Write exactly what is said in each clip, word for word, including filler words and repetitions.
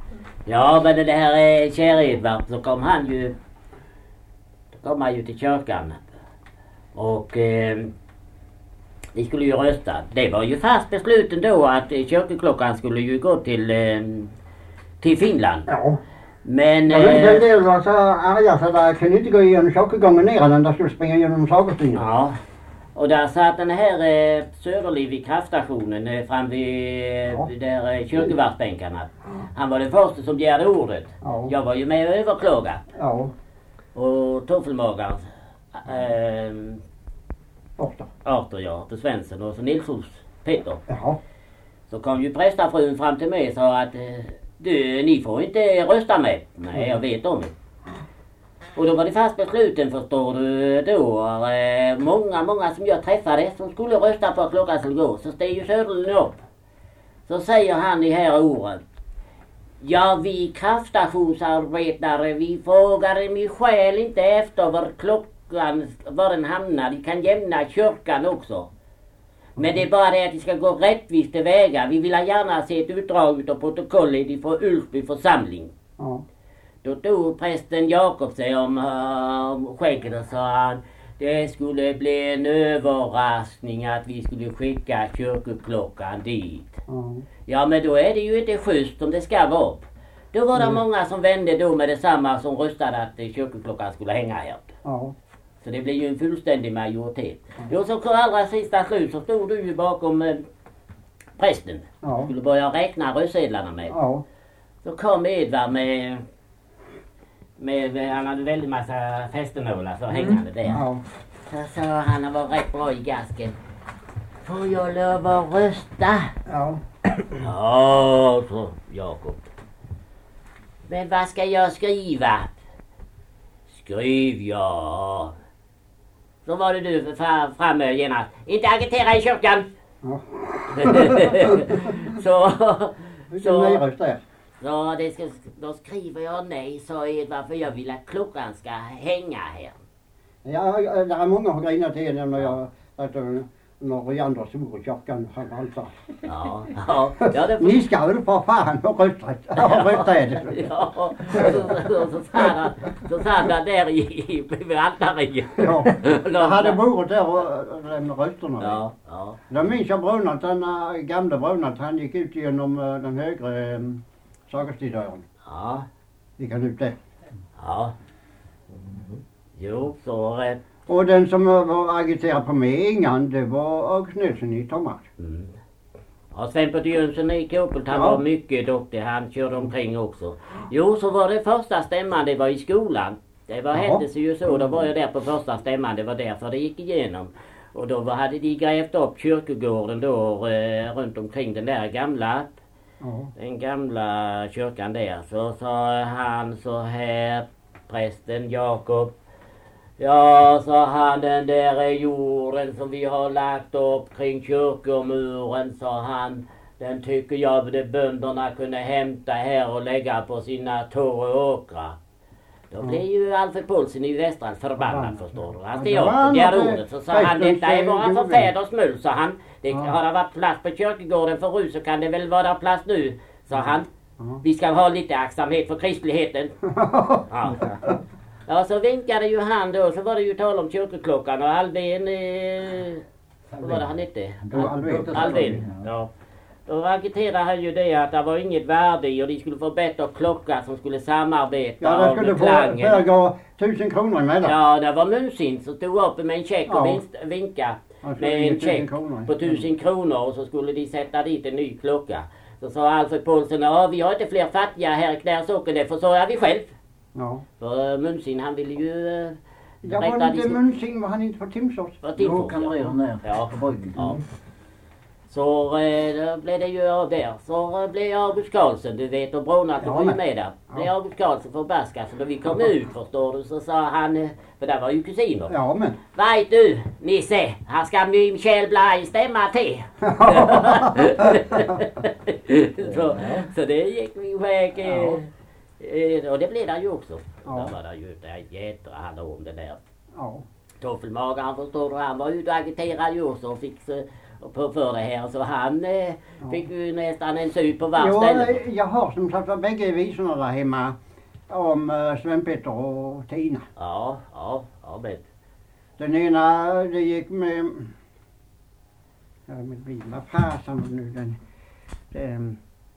Ja, men det här är Kjär-Edvard, så kom han ju, då kom han ju till kyrkan. Och eh, vi skulle ju rösta. Det var ju fast besluten då att eh, kyrkoklockan skulle ju gå till, eh, till Finland. Ja. Men... Ja, men en del var så arga så där kunde inte gå igenom kyrkogången ner än där skulle springa genom Sagerstien. Ja. Och där satt den här eh, Söderliv vid kraftstationen eh, fram vid, Ja. vid där eh, kyrkvardsbänkarna. Han var den första som begärde ordet. Ja. Jag var ju med och överklaga. Ja. Och toffelmagaren eh, Borta. Arthur, ja, Arthur Svensson och så Nilsons Peter. Jaha. Så kom ju prästafrun fram till mig och sa att eh, du, ni får inte rösta med. Nej, jag vet om det. Och då var det fast besluten, förstår du, då. Eh, många, många som jag träffade som skulle rösta på att klockan skulle gå. Så steg ju Söderlund upp. Så säger han i här orden. Ja, vi kraftstationsarbetare, vi frågade mig själv inte efter var klockan, var den hamnar. Vi kan jämna kyrkan också. Men det är bara det att det ska gå rättvist till väga. Vi vill gärna se ett utdrag av protokollet från Ulfby församling. Ja. Då tog prästen Jakob sig om uh, skägget och sa han, det skulle bli en överraskning att vi skulle skicka kyrkoklockan dit. Ja. Ja, men då är det ju inte schysst som det ska vara. Då var det Mm. många som vände då med detsamma som röstade att eh, kyrkoklockan skulle hänga här. Ja. Så det blev ju en fullständig majoritet. Jo, så på allra sista slut så stod du ju bakom eh, prästen. Ja. Skulle börja räkna röstsedlarna med. Ja. Så kom Edvard med, med, med han hade väldigt massa fästenålar så hängande där. Ja. Så sa han, han var rätt bra i gasken. Får jag lov att rösta? Ja. Ja, så Jakob. Men vad ska jag skriva? Skriv ja. Så var det du för framme genast. Inte agitera i kyrkan. Ja. så, Vilken nejröst där. så det ska, då skriver jag nej, sa Edvard, för jag vill att klockan ska hänga här. Ja, ja, det är många som har grinat till när jag att när Riander stod i kyrkan han alltså. Ja, ja, ja det Ni ska väl för fan ha rösträtt. Ha rösträtt. Ja, och så, så, så, sa han, så satt han där i, i, vid altaret. Ja, jag hade varit där och lämnat rösterna. Ja, ja. Då minns jag Brunat, den äh, gamla Brunat, han gick ut genom äh, den högre äh, Sagerstidören. Ja, Gick han ut där. ja. Jo, så rätt. Och den som äh, var agiterad på mig innan, det var August Nilsson i Thomas. Mm. Ja, Sven-Petter Jönsson i Kåpult, han Ja. var mycket duktig, han körde omkring också. Jo, så var det första stämman, det var i skolan. Det var, Jaha. hände sig ju så, då var jag där på första stämman, det var därför det gick igenom. Och då var, hade de grävt upp kyrkogården då eh, runt omkring den där gamla, Ja. den gamla kyrkan där. Så sa han så här, prästen Jakob. Ja, sa han, den där är jorden som vi har lagt upp kring kyrkomuren, sa han. Den tycker jag de bönderna kunde hämta här och lägga på sina torra åkrar. Då blev ju Alfred Paulsen i Västran förbannad, förstår du. Han steg upp och begärde ordet. Så sa han, detta är våra förfäders mul, sa han. Det har det varit plats på kyrkogården förut så kan det väl vara plats nu, sa han. Vi ska ha lite aktsamhet för kristligheten. Ja. Ja, så vinkade ju han då, så var det ju tal om kyrkoklockan och Alvin, eh, vad var det han hette? Ja, Alvin. Alvin, ja. Då agiterade han ju det att det var inget värde i och de skulle få bättre klocka som skulle samarbeta Ja, det om skulle få klangen. föregå tusen kronor emellan. Ja, det var Munsint som stod upp med en check och Ja. vinst, vinka Han skulle med ge en tusen check kronor. på tusen kronor och så skulle de sätta dit en ny klocka. Så sa Alfred Paulsen, ja vi har inte fler fattiga här i Knärsåken, det försörjer vi själv. Ja. För Munsin han ville ju uh, Jag var inte Munsing, var han inte på Timsås? För Timsås, kan redan där. Ja. På bryggen. Ja. Så eh, då blev det ju av där. Så eh, blev August Karlsson, du vet, och Bronat Ja, var ju men. med där. Ja. Blev August Karlsson förbaskat. Så då vi kom ut, förstår du, så sa han, eh, för där var ju kusiner. Ja, men. Vet du, Nisse, här ska min Kjell Blaj stämma till. så, så det gick vi iväg. Eh, eh, och det blev det ju också. Ja. Då var det ju det jättehallå om det där. Ja. Toffelmagaren, förstår du, han var ute och agiterade ju också och fick så, på för det här. Så han eh, Ja. fick ju nästan en sup på var Jo, ställe. jag har som sagt var bägge visorna där hemma om uh, Sven-Petter och Tina. Ja, ja, ja men. Den ena det gick med, ja men blir vad fasen nu den, den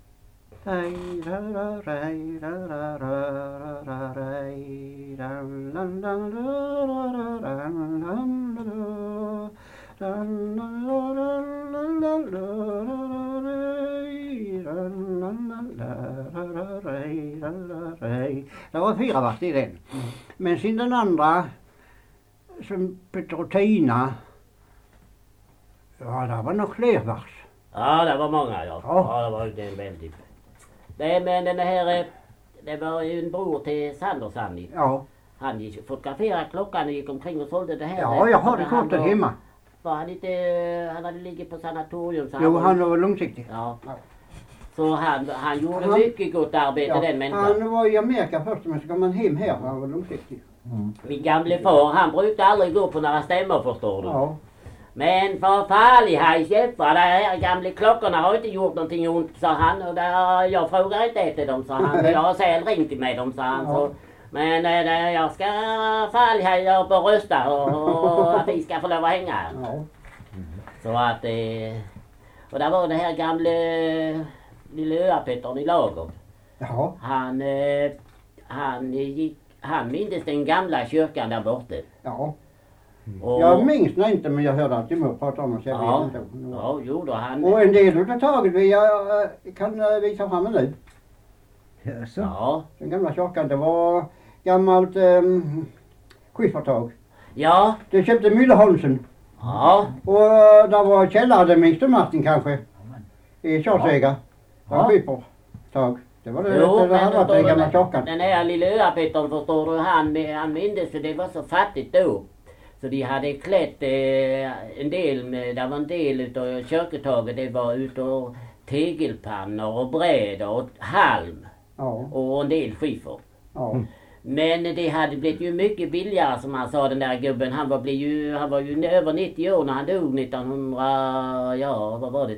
det var fyra vers i den. Men sen den andra som Petter och Tina, ja det var nog fler vers. Ja, det var många ja. Ja. Ja, det var ju den väldigt. Nej, men den här, eh, det var ju en bror till Sander Sanni. Ja, Han gick fotograferade klockan och gick omkring och sålde det här. ja jag har det Han kortet var- hemma. Var han inte, han hade ligget på sanatorium. Så Jo, var- han var långsiktig. Ja. Ja. Så han, han gjorde Han- mycket gott arbete den människan. Han var i Amerika först men så kom han hem här och han var långsiktig. Min gamle far, han brukade aldrig gå på några stämmor förstår du. Ja, Men för farlig haj käftar, de här gamla klockorna har inte gjort någonting ont, sa han. Och där, jag frågar inte efter dem, sa han. Jag har själv ringt med dem, sa han. Ja. Så, men eh, jag ska farlig haj upp och rösta och, och att vi ska få lov att hänga här. ja. Så att, eh, och där var det här gamla lilla öapetern i Lager. Ja, Han, eh, han gick, han mindes den gamla kyrkan där borta. ja. Och, Jag minns det inte men jag hörde alltid mor prata om det så jag ja, vet inte. ja, jo då han, Och en del utav taget vi jag eh, kan eh, visa fram nu. Jaså? ja, Den gamla kyrkan det var gammalt um, skiffertag. ja, Det köpte Mylleholmsen. ja, Och uh, där var källare, det minns du Martin kanske? I Kjolsvägar. Det var Ja. skiffertag. Det var det, jo, det, det hade varit den gamla den, kyrkan. den här lilla öapetern förstår du, han, han mindes för det var så fattigt då. Så de hade klätt eh, en del, med, det var en del utav kyrketaget, det var utav tegelpannor och brädor och halm Ja, och en del skiffer. ja. Men det hade blivit ju mycket billigare som han sa den där gubben. Han var, blev ju, han var ju över nittio år när han dog nittonhundra, ja vad var det,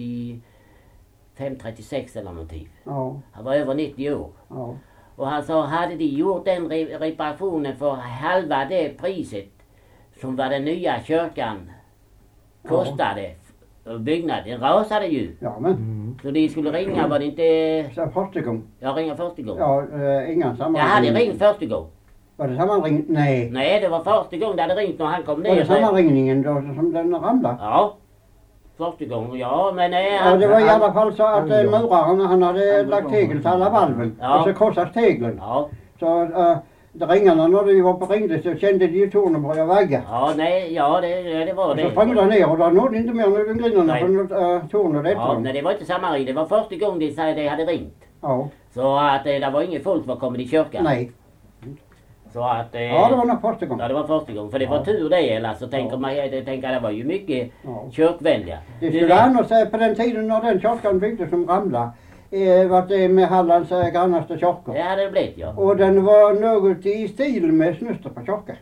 trettiofem, trettiosex eller någonting. Ja, Han var över nittio år. ja. Och han sa, hade de gjort den re- reparationen för halva det priset som var den nya kyrkan kostade, ja. Byggnaden rasade ju. Ja men, Mm. Så de skulle ringa, var det inte, så första gång. jag ringde första gången. Ja, äh, inga Jag sammanring. hade ringt första gången. Var det sammanring? Nej. Nej, det var första gången det hade ringt när han kom Var det ner. sammanringningen då som den ramlade? Ja, första gången, ja men nej, Ja, han, det var i han- alla fall så att han- äh, muraren han hade han- lagt tegel till alla valven. Ja. Och så krossades tegeln. ja, Så äh, ringarna när de var på ringde så kände de ju tornen börja vagga. ja, nej, ja det, det var Och så det. sprang de ner och då nådde inte mer än grindarna Nej. på äh, tornen efter Ja, dem. nej, det var inte samma ring, det var första gången de sa de hade ringt. Ja, Så att eh, det var ingen folk som kom i kyrkan. nej. Så att, eh, Ja, det var nog första ja, gången. det var första gången, för det var Ja. tur det, eller så tänker Ja. man, jag tänker det var ju mycket Ja. kyrkvänliga. Det Du skulle vet- annars säga på den tiden när den kyrkan byggdes som ramlade. Eh, var det med Hallands äh, grannaste kyrkor. Det hade det blivit, ja. Och den var något i stil med Snuster på kyrka.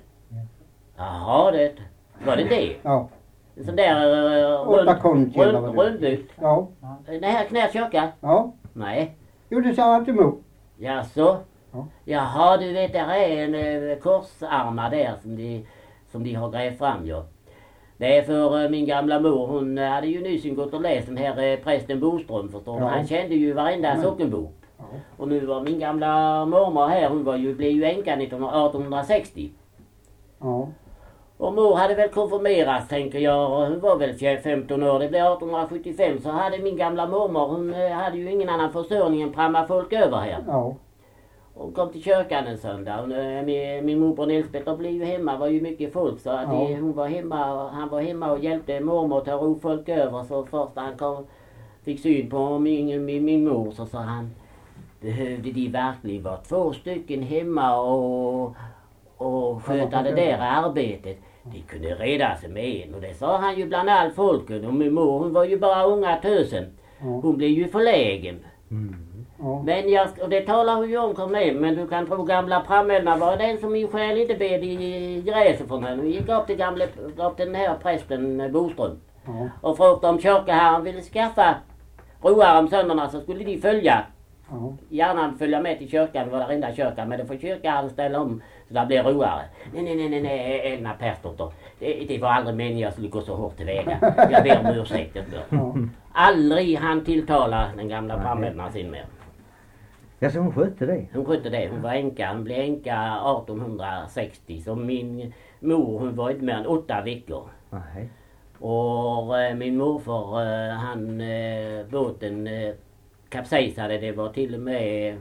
Jaha, det var det det? Ja, En sån där uh, Åtta konch eller rund, vad det är. rundbyggt. ja, Den här Knäs kyrka? ja. Nej. Jo, det sa alltid mor. Jaså? Ja. Jaha, du vet, där är en eh, korsarmar där som de, som de har grävt fram, ja. Det är för eh, min gamla mor, hon eh, hade ju nyss gått och läst den här eh, prästen Boström, förstår du. Ja. Han kände ju varenda Mm. sockenbok. Ja. Och nu var min gamla mormor här, hon var ju, blev ju änka arton sextio. Ja, Och mor hade väl konfirmerats, tänker jag, och hon var väl femton år, det blev arton sjuttiofem, så hade min gamla mormor, hon eh, hade ju ingen annan försörjning än pramma folk över här. ja, Hon kom till kyrkan en söndag. Hon, eh, min, min morbror Nils Petter blev ju hemma, var ju mycket folk. Så att Ja. det, hon var hemma, och han var hemma och hjälpte mormor att ta ro folk över. Så först han kom, fick syn på min, min, min mor så sa han, behövde de verkligen vara två stycken hemma och, och sköta det där arbetet? De kunde reda sig med en, och det sa han ju bland all folken. Och min mor, hon var ju bara unga tösen. ja, Hon blev ju förlägen. Mm. ja. Men jag, och det talar hon ju om kom med, men du kan tro gamla Prammelna var den som min själ inte bed i gräset från henne. Hon gick upp till gamla, upp till den här prästen Boström. Ja. Och frågade om kyrkoherren ville skaffa roare om söndagarna så skulle de följa. Ja. Gärna följa med till kyrkan, det var där enda kyrkan, men det får kyrkan ställa om så det blir roare. Nej, nej, nej, nej, nej Elna Persdotter. Det, det var aldrig meningen jag skulle gå så hårt tillväga. Jag ber om ursäkt. Ja. Aldrig han tilltala den gamla framhävna sin mer. Ja, så hon skötte det? Hon skötte det. Hon var änka. Hon blev änka arton sextio. Så min mor, hon var inte mer än åtta veckor. Nej. Och eh, min morfar, eh, han, eh, båten eh, kapsejsade. Det var till och med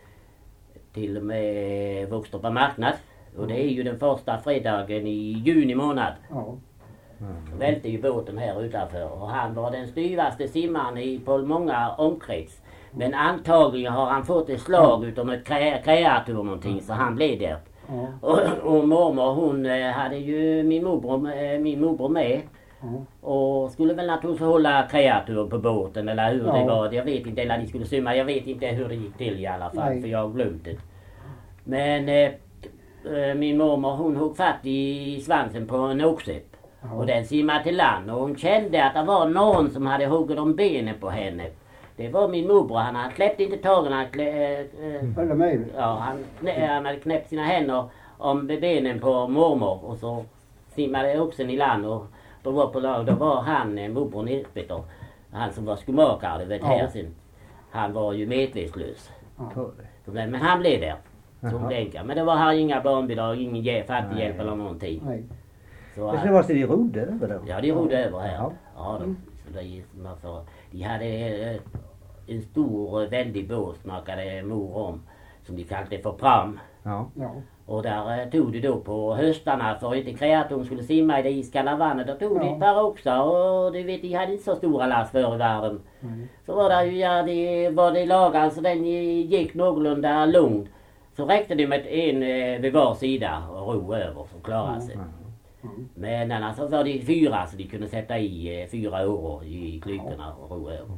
till och med Vågstrupa marknad. Och det är ju den första fredagen i juni månad. Ja. Så välte ju båten här utanför. Och han var den styvaste simmaren i på många omkrets. Men antagligen har han fått ett slag utom ett krä, kreatur någonting så han blev där. Ja. Och, och mormor hon eh, hade ju min morbror, eh, min morbror med. Ja. Och skulle väl naturligtvis hålla kreatur på båten eller hur Ja. det var. Jag vet inte, eller de skulle simma. Jag vet inte hur det gick till i alla fall. Nej. För jag har glömt det. Men eh, eh, min mormor hon högg fatt i svansen på en åksepp. Ja. Och den simmade till land. Och hon kände att det var någon som hade huggit om benen på henne. Det var min morbror. Han hade kläppt inte tagen. Han, klä, eh, Eller mig. ja, han, knä, han hade knäppt sina händer om benen på mormor. Och så simmade oxen i land. Och då var, på, då var han, eh, morbror Nilspeter, han som var skomakare, du vet Ja. här sin. Han var ju medvetslös. Ja. Men han blev där. Som Jaha. länkar. Men det var här inga barnbidrag, ingen ge- fattighjälp Nej. eller någonting. Nej. Så, Men så var det de rodde över då? ja, de rodde över här. Ja. Ja, de, så det, alltså, de hade eh, en stor, eh, väldig båt, snackade mor om, som de kallade för pram. Ja. Ja. Och där eh, tog de då på höstarna för inte kreatorn skulle simma i det iskalla vattnet. Då tog de Ja. ett par oxar och du vet, de hade inte så stora last förr i världen. Nej. Så var det ju, ja, det var det lagan så den gick någorlunda lugnt. Så räckte det med en eh, vid var sida och ro över så klarade sig. Mm. Men annars så var det fyra så de kunde sätta i eh, fyra år i klykorna och ro över.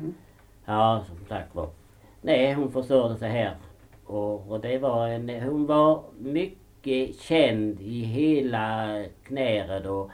Ja, som sagt var. Nej, hon försörjde sig här. Och, och det var en, hon var mycket känd i hela Knäred och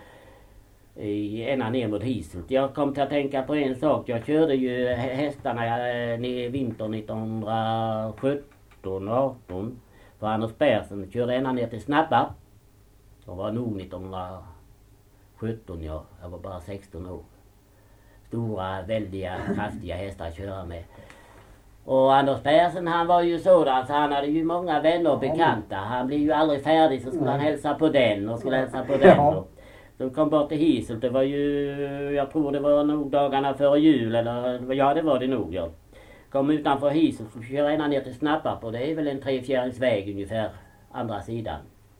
i, ända ner mot Hisult. Jag kom till att tänka på en sak. Jag körde ju hä- hästarna eh, ner vinter nittonhundrasjutton arton för Anders Persson. Körde ända ner till Snappa. Det var nog nittonhundrasjutton, ja. Jag var bara sexton år. Stora, väldiga, kraftiga hästar att köra med. Och Anders Persson han var ju sådan så han hade ju många vänner och bekanta. Han blev ju aldrig färdig så skulle han hälsa på den och skulle hälsa på den. Ja. Och så kom bort till Hisult. Det var ju, jag tror det var nog dagarna före jul eller ja det var det nog ja. Kom utanför Hisult och kör ända ner till Snapparp och det är väl en trefjäringsväg ungefär andra sidan.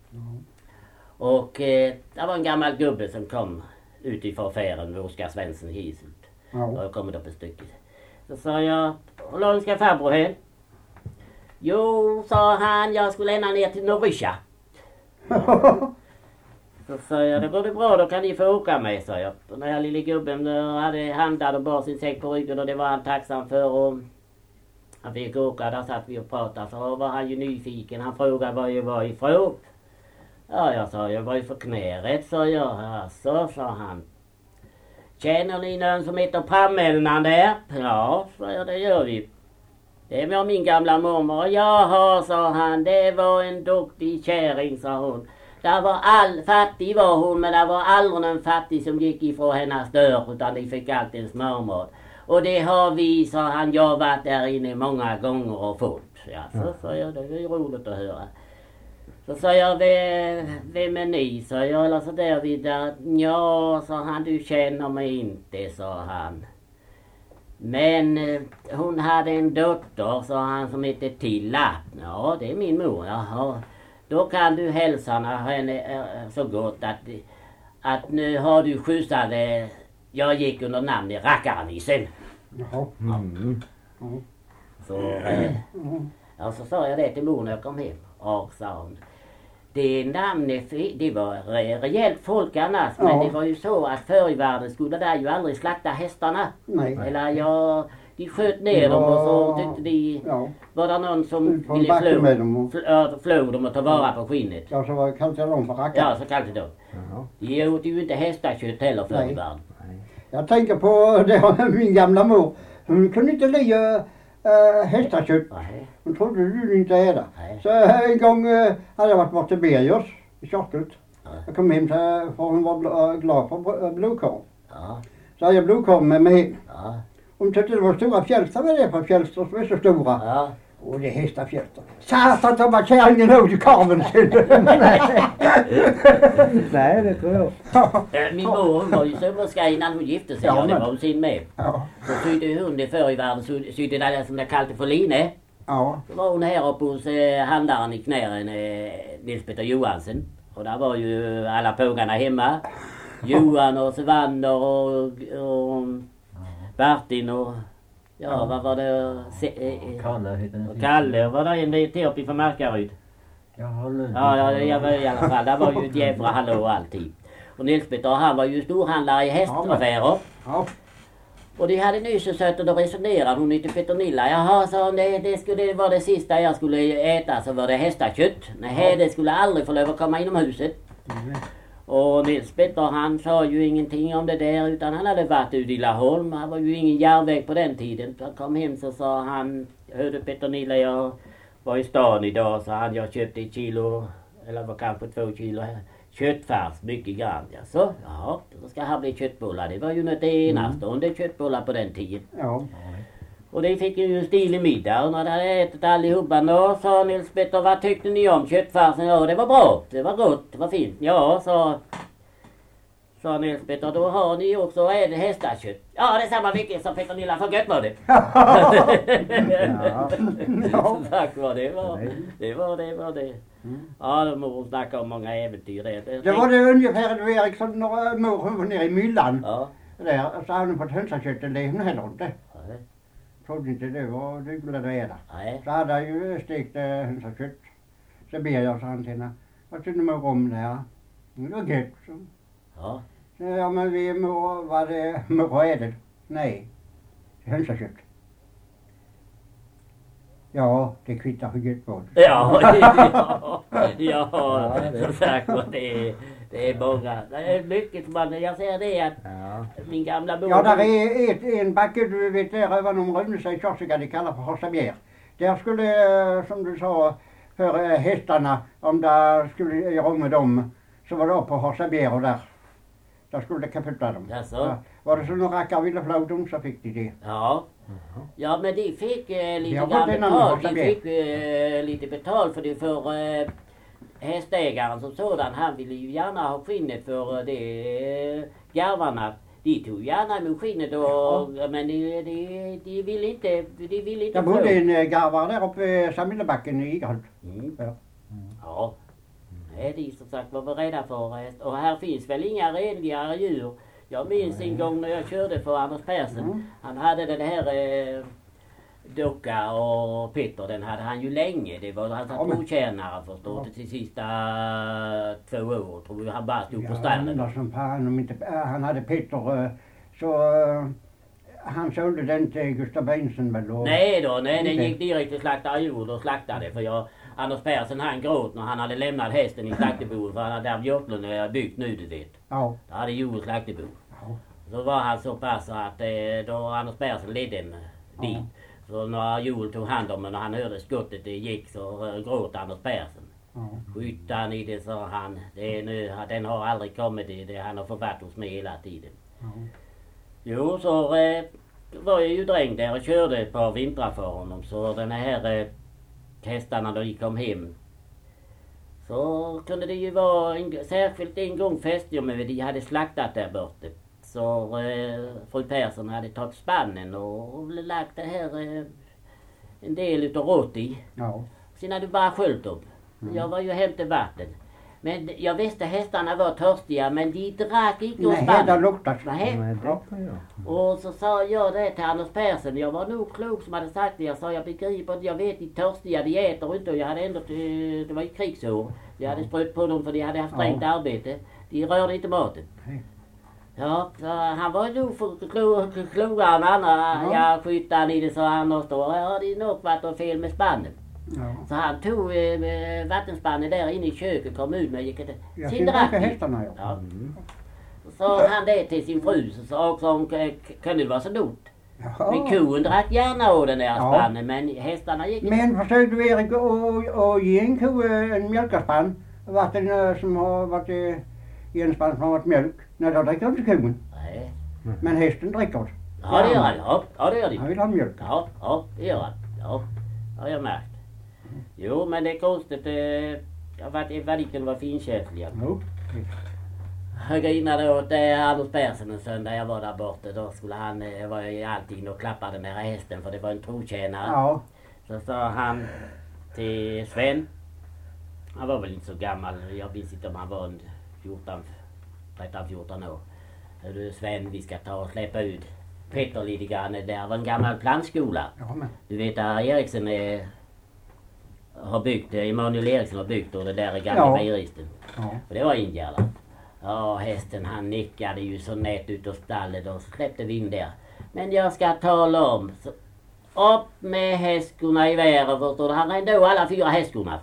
Och eh, det var en gammal gubbe som kom utifrån affären med Oskar Svensson i Hisult. Och Ja. jag kommit upp ett stycke. Så sa jag, hur långt ska farbror hem? Jo, sa han, jag skulle ända ner till Norrysha. Så sa jag, det går det bra, då kan ni få åka med, sa jag. Och när jag lille gubben eh, hade handlat och bar sin säck på ryggen och det var han tacksam för. Och han fick åka, där satt vi och pratade. Så var han ju nyfiken, han frågade var jag var ifrån. Ja, jag sa, jag var ju för Knäred, sa jag. Ja, så sa han. Känner ni någon som heter Prammelnan där? Ja, sa jag, det gör vi. Det var min gamla mormor. Jaha, sa han, det var en duktig kärring, sa hon. Där var all fattig var hon, men det var aldrig någon fattig som gick ifrån hennes dörr, utan de fick alltid en smörmål. Och det har vi, sa han, jag varit där inne många gånger och fått. Ja, så sa jag, det är ju roligt att höra. Så sa jag, vem, vem är ni? Sa jag, eller så där vid där. Ja, sa han, du känner mig inte, sa han. Men eh, hon hade en dotter, sa han, som hette Tilla. Ja, det är min mor, jaha. Då kan du hälsa henne eh, så gott att, att nu har du skjutsade, jag gick under namnet Rackarnisen. Jaha. Mm. Ja. Så, eh, Mm. ja, så sa jag det till mor när jag kom hem. Och sa hon, det namnet, det var re- rejält folk annars, men Ja. det var ju så att förr i världen skulle där ju aldrig slakta hästarna. Nej. Eller ja, de sköt ner Det dem och så var- tyckte de, Ja. var det någon som Ut från ville backen flå, med dem och- fl- ja, flå dem och ta vara på skinnet. Ja, så var kallade de för rackare. Ja, så kallade de. Jaha. De åt ju inte hästakött heller förr i Nej. världen. Nej. Jag tänker på det, min gamla mor. Hon kunde inte ligga äh, hästakött. Nej. Hon trodde du inte är det. Nej. Så en gång äh, hade jag varit bort till Bergers i kyrket. Ja. Jag kom hem så för hon var bl- glad för blodkorv. Ja. Så hade jag blodkorv med mig hem. Ja. Hon tyckte det var stora fjälstar med det på fjälstar som är så stora. Ja. Och det är hästafjälstar. Satan ta bara kärringen nog i karven till. Nej, det tror jag. Äh, Min mor hon var ju sömmerska innan hon gifte sig. Ja, Ja, det men- var hon sin med. Ja. Så sydde hon det förr i världen. sy- Sydde det som det kallade för line. Ja. Så var hon här uppe hos eh, handlaren i Knären, eh, Nils Peter Johansen. Och där var ju alla pågarna hemma. Johan och Savander och, och Martin och ja, vad var det? Se, eh, eh, Kalle heter den. och Kalle var det en till uppe från Markaryd. Jag håller inte. Ja, ja, jag var i alla fall. Där var ju ett jävla hallå alltid. Och Nils Peter han var ju storhandlare i hästaffärer. Ja. Och de hade nyss så suttit och resonerat hon till Petronilla. Jaha, sa hon, det, det skulle vara det sista jag skulle äta, så var det hästakött. Nej, det skulle aldrig få lov att komma inom huset. Mm. Och Nils Peter han sa ju ingenting om det där, utan han hade varit ute i Laholm. Han var ju ingen järnväg på den tiden. Så han kom hem så sa han, hörde Petronilla, jag var i stan idag, så han jag köpte ett kilo, eller var kanske två kilo här. Köttfärs, mycket grann. Ja, så, ja, då ska här bli köttbullar. Det var ju något enastående mm. köttbullar på den tiden. Ja. Och det fick ju en stilig middag. Och när de hade ätit allihopa, då sa Nils Peter, vad tyckte ni om köttfärsen? Ja, det var bra. Det var gott. Det var fint. Ja, sa, sa Nils Peter, då har ni också ätit hästakött. Ja, det är samma mycket som Petronilla, för gött var det. Ja. Ja. Tack var det var. Det var det var det. Ja, de mor snackade om många äventyr. Det, Det var det ungefär du Erik som några mor hon var nere i myllan. Ja. Där så hade hon fått hönsakött, det hon heller inte. Nej. Trodde inte det var det skulle det äta. Nej. Så hade jag ju stekt eh, hönsakött. Så ber jag så han till henne. Vad tyckte mor om det här? Det var gött. Så. Ja. Så, ja men vi mor, var det mor har ätit? Nej. Hönsakött. Ja, det kvittar för gött på det. Ja, ja, ja, Ja, det- som sagt var det är, det är många. Det är mycket som man, jag säger det att Ja. min gamla mor. Ja, där är ett, en backe du vet där över om Runesa i Korsika, det kallar för Horsabjer. Där skulle, eh, som du sa, för eh, hästarna, om det skulle göra om med dem, så var det upp på Horsabjer och där. Där skulle det kaputta dem. Jaså? Ja, var det så några rackare ville flå dem så fick de det. Ja. Ja, men de fick eh, lite Ja, grann det är någon betalt. De som vet. fick eh, lite betalt för det för eh, hästägaren som sådan. Han ville ju gärna ha skinnet för eh, det eh, garvarna. De tog gärna emot skinnet och, men de, de, de ville inte, de ville inte Det bodde en eh, garvare där uppe vid Samillebacken i Igerhult. Mm. Ja. Ja. Nej, de som sagt var beredda för häst. Och här finns väl inga renligare djur. Jag minns en gång när jag körde för Anders Persson. Mm. Han hade den här eh, Docka och Petter, den hade han ju länge. Det var hans Ja, men- provtjänare förstår Ja. du, till sista eh, två år. Tror jag han bara stod på Ja, stranden. undrar som fan om inte, äh, han hade Petter, äh, så äh, han sålde den till Gustav Bensen väl då. Nej då, nej, den Inte. gick direkt till slaktarjord och slaktade. För jag, Anders Persson han gråt när han hade lämnat hästen i slakteboet. För han hade där Björklund byggt nu du vet. Ja. Där hade Joel slaktebo. Ja. Så var han så pass att eh, då Anders Persson ledde en dit. Ja. Så när Joel tog hand om den och han hörde skottet det gick så eh, gråt Anders Persson. Ja. Skyttan i det sa han. Det är nu, den har aldrig kommit i det. Han har fått varit hos mig hela tiden. Ja. Jo så eh, var jag ju dräng där och körde ett par vintrar för honom. Så den här eh, hästarna då de kom hem. Så kunde det ju vara en, särskilt en gång fäste jag med de hade slaktat där borta. Så eh, fru Persson hade tagit spannen och, och lagt det här eh, en del utav rått i. Ja. Sen hade du bara sköljt upp. Mm. Jag var ju hämtat vatten. Men jag visste hästarna var törstiga men de drack inte ur Nej, det spannen. luktar. Nej. Nej, det Ja. kan jag. Och så sa jag det till Anders Persson. Jag var nog klok som hade sagt det. Jag sa jag begriper inte. Jag vet de törstiga de äter inte. Och jag hade ändå, eh, det var ju krigsår. Jag hade sprött på dem för de hade haft strängt Ja. arbete. De rörde inte maten. Nej. Ja, så han var ju nog för klo, klokare än andra. Ja. Ja, skyttan i det sa han och då har det nog varit fel med spannen. Ja. Så han tog eh, vattenspannen där inne i köket, kom ut med gick det. Jag Sen ser drack inte de. hästarna ja. Ja. Mm. Så sa han det till sin fru, så sa också hon, kan det vara så dumt? Ja. Men kon drack gärna av den där Ja. spannen, men hästarna gick inte. Men försökte vi Erik att ge en ko en mjölkaspann, vatten eh, som har varit i i en spann som har varit mjölk. Nej, då dricker inte kon. Nej. Men hästen dricker. Ja, det gör han. Ja, ja det gör Han det. vill ha mjölk. Ja, ja, det gör han. Ja, det har jag märkt. Jo, men det är konstigt. Eh, jag vet vad det kunde vara finkänsliga. Jo. Jag grinade åt eh, Anders Persson en söndag jag var där borta. Då skulle han, eh, var ju alltid och klappade den här hästen för det var en trotjänare. Ja. Så sa han till Sven. Han var väl inte så gammal. Jag visste inte om han var en fjorton, tretton fjorton år. Du Sven, vi ska ta och släppa ut Petter lite grann. Där var en gammal plantskola. Ja, men. Du vet att Eriksen är, har byggt, Emanuel Eriksen har byggt och det där är gamla Ja. mejeristen. Ja. Och det var Indiala. Ja, hästen han nickade ju så nät ut ur stallet och så släppte vi in där. Men jag ska tala om, så upp med häskorna i väret, förstår du. Han rände då alla fyra häskorna.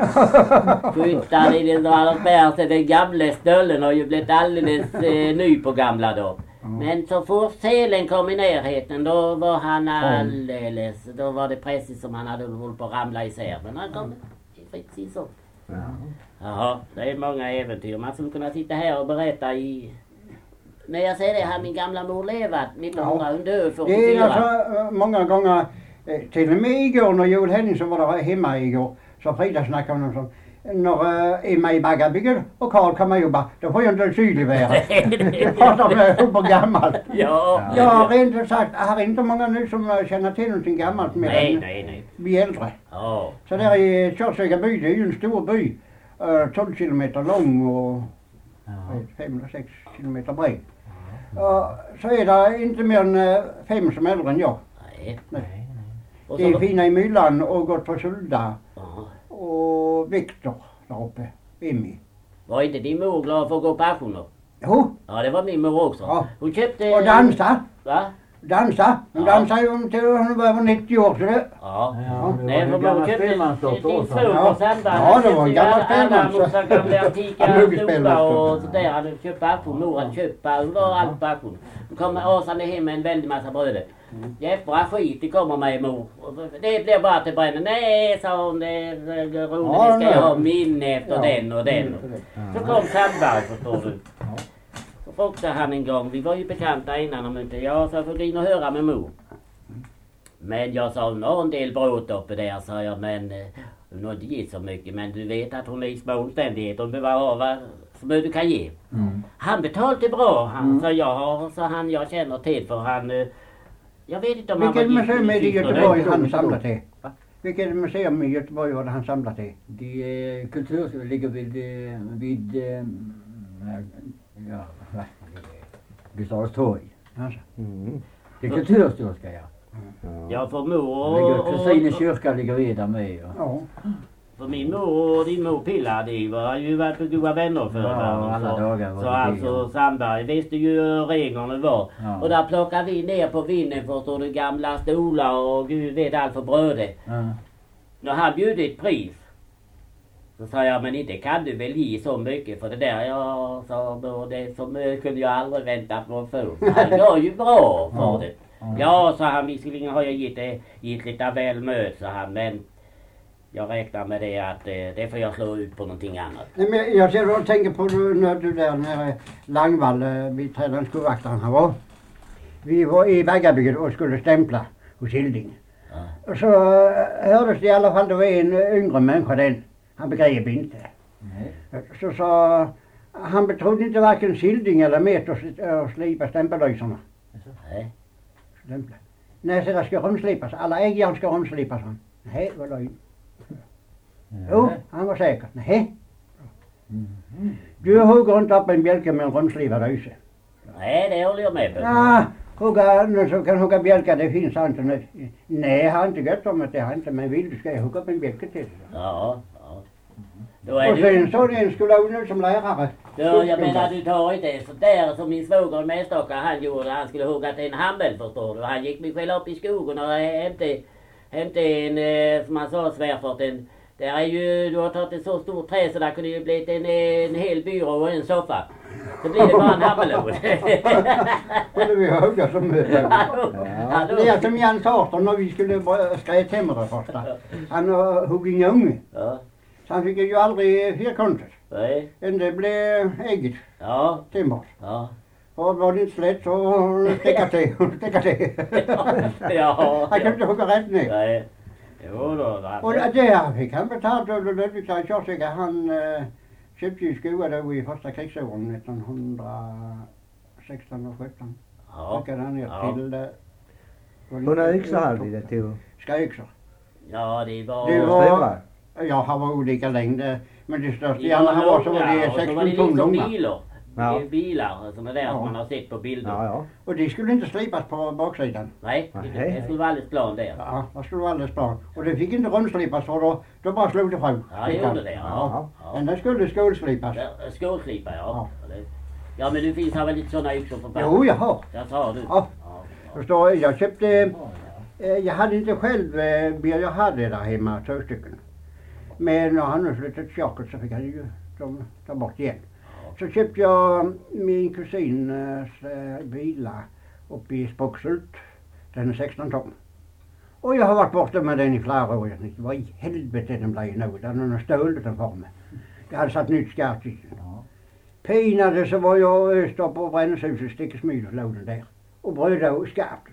Skyttade i den där bärse, den gamla stöllen har ju blivit alldeles eh, ny på gamla då. Men så fort selen kom i närheten då var han alldeles, då var det precis som han hade hållit på att ramla isär. Men han kom precis så. Ja. Jaha, det är många äventyr. Man skulle kunna sitta här och berätta i... Men jag säger det, har min gamla mor levat nittonhundra, hon död för Det är fyra. alltså eh, många gånger, eh, till och med igår när Joel Henningsson var där hemma igår, så Frida snackade om som när uh, Emma i Baggarbygget och Karl kommer jobba, då får jag inte sydlig vära. Det pratar med upp och gammalt. Ja. Jag har rent sagt, här är inte många nu som uh, känner till någonting gammalt mer Nej, än nej, nej. vi äldre. Ja. Så där i Körsväga by, det är ju en stor by, uh, tolv kilometer lång och Ja. fem eller sex kilometer bred. Uh, så är det inte mer än uh, fem som är äldre än jag. Nej. Nej, nej. Och Det är så... fina i Myllan och gått på Sulda Ja. och Viktor där uppe, Emmy. Var inte din mor glad för att gå på auktioner? Jo, Ja, det var min mor också. Ja. Hon köpte... och dansa. Va? Dansa. Hon Ja. dansade ju till hon var över nittio år så det. Ja. Ja, det Nej, var för en mor gammal köpte spelmansdotter sin också. son Ja. på samband. Ja, det var en gammal Alla spelman, så- massa gamla antika Han hugger stolar spelman. och sådär. Han hade köpt på auktion. Mor hade köpt på hon var allt på auktion. Hon kom asande hem med en väldig massa bröder. Jävla skit, det kommer mig mor. Och det blev bara att det bränner. Nej, sa hon, det är roligt. Ja, Det ska jag ha nej. minne efter Ja. den och den. Så kom Sandberg, förstår du. Ja. Så frågade han en gång, vi var ju bekanta innan om inte jag, så jag får gå in och höra med mor. Men jag sa, hon har en del bråt uppe där, sa jag, men eh, hon har inte gett så mycket, men du vet att hon är i små omständigheter, hon behöver ha vad som du kan ge. Mm. Han betalade bra, han Mm. sa jag, så han jag känner till för han, eh, jag vet inte om han Vilket var gift museum med är det i sin syster. Göteborg då? han samlat till? Vilket museum i Göteborg var det han samlat till? De eh, kultur ligger vid, eh, vid eh, ja, vad Gustavs torg. Alltså. Mm. Det är kulturhistoriska, ja. Ja, för mor Ligger och, Kristine och, kyrka ligger vid där med. Ja. Ja. för min mor och din mor Pilla, de var ju varit på goda vänner för Ja, alla så, dagar var så det alltså det. Sandberg visste ju hur reglerna var. Ja. Och där plockade vi ner på vinden för att stå det gamla stolar och gud vet allt för brödet. Ja. När han bjöd ett pris så sa jag, men inte kan du väl ge så mycket för det där. Jag sa, då, det som eh, kunde jag aldrig vänta på att få. Han var ju bra för Ja. det. Ja, sa han, visserligen har jag gett, det- gett lite väl möt, sa han, men jag räknar med det att eh, det får jag slå ut på någonting annat. Nej, men jag ser och tänker på du, när du där nere i Langvall eh, vid trädens skovaktaren han var. Vi var i Baggarbygget och skulle stämpla hos Hilding. Ja. Och så eh, hördes det i alla fall, det var en eh, yngre människa den. Han begrep inte. Nej. Så sa han betrodde inte varken Hilding eller met att sli- att slipa stämpellysarna. Nej. Stämpla. Nej, så det ska rumslipas. Alla äggjärn ska rumslipas. Han. Nej, det var lögn. Jo, han var säker. Nej, Mm. du hugger inte upp en bjälke med en rumslivad yse. Nej, det håller jag med på. Ja, hugga, någon som kan hugga bjälkar, det finns inte nu. Nej, jag har inte gött om att det har inte, men vill du ska jag hugga upp en bjälke till. Ja, ja. Då är Och du, sen så en skulle ha nu som lärare. då, jag menar du tar inte så där som min svåger Mästocka han gjorde. Han skulle hugga till en hammel, förstår du. Han gick mig själv upp i skogen och hämtade, hämtade en, eh, som han sa, svärfart, en Det är ju, du har tagit ett så stort trä så där kunde ju blivit en, en hel byrå och en soffa. Så blir det bara en hammelod. Skulle vi hugga som möter. Ja. Det är som Jan Sarton när vi skulle skriva timmer första. Han uh, hugg inga unge. Ja. Så han fick ju aldrig fyrkanter. Nej. Men det blev ägget. Ja. Timmer. Ja. Och var det inte slätt så sticka till. Sticka till. Ja. Han kunde inte hugga rätt ner. Nej. Jo då. Och det där fick han betalt av Ludvigsson Kjørsvik. Han uh, köpte ju skor då i första krigsåren nittonhundrasexton och sjutton. Ja. Skickade han ner Ja. till... Uh, Hon har yxor alltid det till. Skayxor. Ja, det var... Det var- Stora. Ja, han var olika längder. Men det största Ja, gärna han var så var långa, det och så var det sexton liksom ton långa. bilar. Ja. Det är bilar, sådana där Ja. som man har sett på bilder. Ja, ja. Och de skulle inte slipas på baksidan. Nej, Nej. det skulle vara alldeles plan där. Ja, det skulle vara alldeles bra. Och det fick inte rundslipas för då, då bara slog det fram. Ja, det gjorde det. Ja. Ja. Men det skulle skålslipas. Ja, skålklipa, ja. Ja. Ja, det- Ja, men du finns här väl lite sådana yxor på bandet? Jo, jag har. Jag tar du. Ja. Ja. Förstår du, jag köpte, eh, jag hade inte själv eh, bil, jag hade där hemma två stycken. Men när han nu flyttade till Kjørket så fick han ju de ta bort igen. Så köpte jag min kusins eh, bilar uppe i Spoxhult. Den är sexton ton. Och jag har varit borta med den i flera år. Jag tänkte, vad i helvete den blev nu. Den har stålet den för mig. Jag hade satt nytt skarpt i. Pinade så var jag öst upp på Brännäshuset, Stickesmyr och låg den där. Och bröda och skarpt.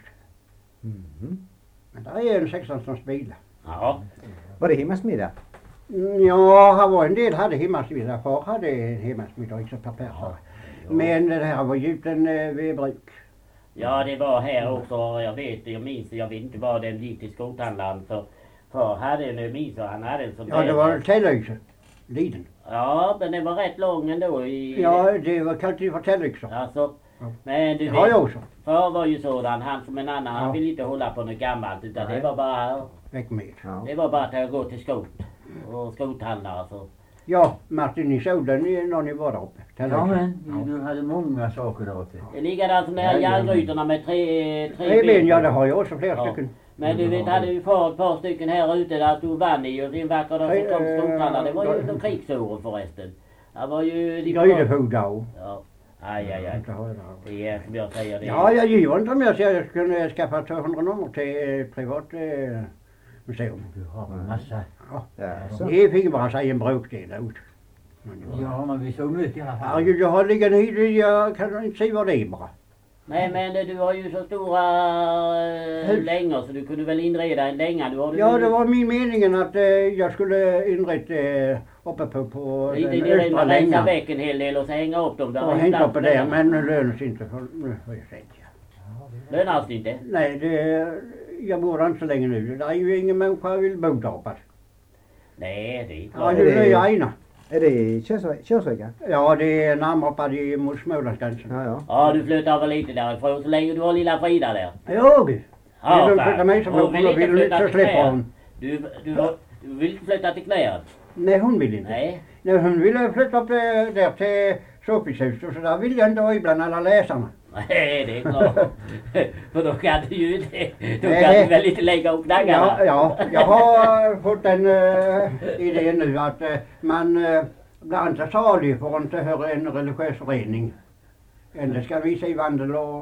Mhm. Men där är en sexton tons bil. Ja. Var det hemmasmiddag? Mm, Ja, här var en del hade hemmasmiddag. Far hade en hemmasmiddag också per person. Men det här var gjuten eh, vid bruk. Ja, det var här också. Jag vet, jag minns, jag vet inte vad den gick till skrothandlaren för. För hade en, jag minns han hade en sån Ja, det var täljyxor. Liden. Ja, men den var rätt lång ändå i... Ja, det var kallt för täljyxor. Alltså, Ja. men du Det har jag vet, också. förr var ju sådan, han som en annan, han Ja. ville inte hålla på något gammalt utan Nej. det var bara, Väck med. Ja. det var bara att gå till skrot och skrothandlare så. Ja, Martin, ni såg den i- när ni var där uppe. Ja Täljyxor. men du hade många saker där uppe. Det är likadant som de här Ja, ja. järngrytorna med tre, tre Nej, men ja, det har jag också flera Ja. stycken. Men du vet, hade ju far ett par stycken här ute där du vann i och din vackra dag Nej, som kom eh, skrothandlare. Det var ju då- under krigsåren förresten. Det var ju... Grydefogda och... Ja. Aj, aj, aj. Inte har jag det. Det är som jag säger, det är... Ja, jag giver inte om jag säger att jag skulle skaffa tvåhundra nummer till ett privat eh, museum. Du har en massa. Ja, så. Det fick bara säga en bråkdel ut. Ja men vi såg mycket i alla fall. Herregud, jag har liggande hit, jag kan inte se vad det är bara. Nej men du har ju så stora äh, Hus. längor så du kunde väl inreda en länga. Du har Ja, det var min meningen att eh, jag skulle inrätta eh, uppe på, på Det är den det östra rensa längan. väck en hel del och så hänga upp dem där. Och är hängt plats uppe med där, dem. men nu lönar sig inte för nu har jag sett. Ja. Lönar det inte? Nej, det, jag bor inte så länge nu. Det är ju ingen människa som vill bo där uppe. Nej, det är Ja, klart. det det- är ju ena. Är det i Kjørsvik- Kjørsvika? Ja, det är närmare uppe i- mot Smålandsgränsen. Ja, ja. Ja, du flyttar väl lite därifrån så länge du har lilla Frida där. Ja, gud. Ja, Vill du fan. flytta mig så Hon får vill du inte vill du flytta inte till släppa knät. hon. Du, du, du vill inte flytta till knät? Nej, hon vill inte. Nej. Nej, hon ville flytta upp eh, där till Såpishuset, så där vill jag inte vara bland alla läsarna. Nej, det är klart. För då kan du ju inte, då Nej. kan du väl inte lägga upp knaggarna. Ja, ja, jag har eh, fått den uh, idén nu att uh, man uh, blir inte salig för att inte höra en religiös förening. Eller ska visa i vandel och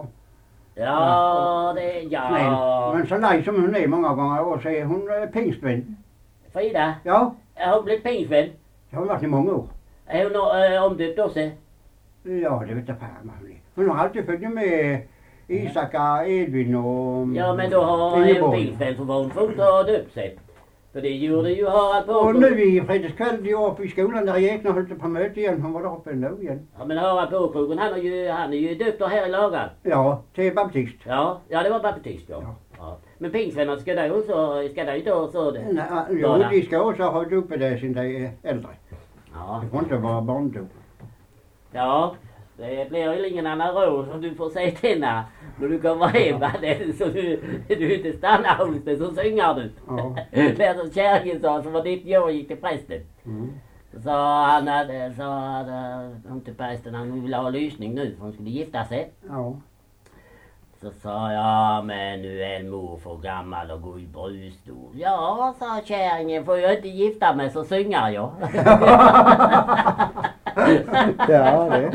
Ja, det, ja. snäll. Men så nej som hon är många gånger och så är hon uh, pingstvän. Frida, Ja, har hon blivit pingsvän? det har hon varit i många år. Är hon äh, omdöpt också? Ja, det vet jag fan vad hon är. Hon har alltid följt med Isaka, Edvin och Ja, men då har hon en Ingeborg. pingsvän så var hon tvungen att ha döpt sig. För det gjorde ju Harald på. Och nu i fredagskväll, jag var uppe i skolan där i Ekna höll på möte igen. Hon var där uppe nu igen. Ja, men Harald Påkrogen, han är ju, han är ju döpt här i Lagan. Ja, till baptist. Ja, ja det var baptist ja. Ja. Ja. Men pingsvänner ska där också, ska där inte ha så det. Nej, jo, Bara. de ska också ha dopet där sin de är äldre. Ja. Det får inte vara barndop. Ja, det blir ju ingen annan råd som du får säga till henne när du kommer hem. va? Det- Så du, du inte stannar hos dig så synger du. Ja. Det är som kärringen sa som var nittio år och gick till prästen. Mm. Så sa han, att- sa han, eh, inte prästen, han ville ha lysning nu för han skulle gifta sig. Ja. Så sa jag, men nu är en mor för gammal och gå i brudstol. Ja, sa kärringen, får jag inte gifta mig så syngar jag. Ja, det.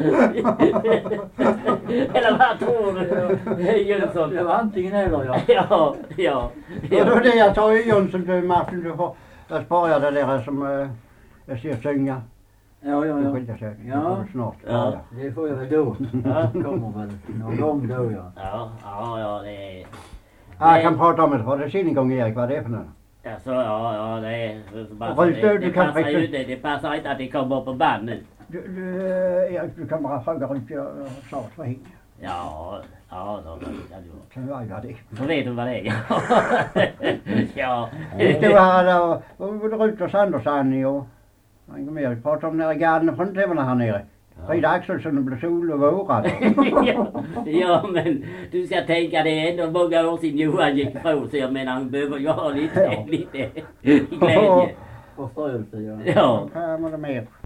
Eller vad tror du, Jönsson? Det var antingen eller, ja. Ja, ja. Och det var det jag sa i Jönsson, du Martin, du får jag sparar det där som uh, jag ser synga. Ja, ja, Det ja. skiljer sig. Ja. Det kommer snart. Ja. Det får jag väl då. Ja. Kommer väl någon gång då, ja. Ja, ja, ja, det är... Ja, jag kan prata om det. Var det sin gång, Erik? Vad är det för något? Ja, så, ja, ja, det är... Bara, Vad det, du det, kan passar ju faktiskt- inte, det passar inte att det kommer på band nu. Du, du, Erik, du kan bara fråga runt jag sa för henne. Ja, ja, då kan du... Kan jag göra det? Så vet du vad det är. Ja. Vi stod här och, och både Rut och Sandersson och Inge mer pratade om den garden från Teverna här nere. Frida Axelsson och blev sol och vårad. ja, ja, men du ska tänka, det är ändå många år sedan Johan gick ifrån, så jag menar, han behöver ju ha lite, Ja. lite glädje. Förströelse, ja. Ja. Här var det mer.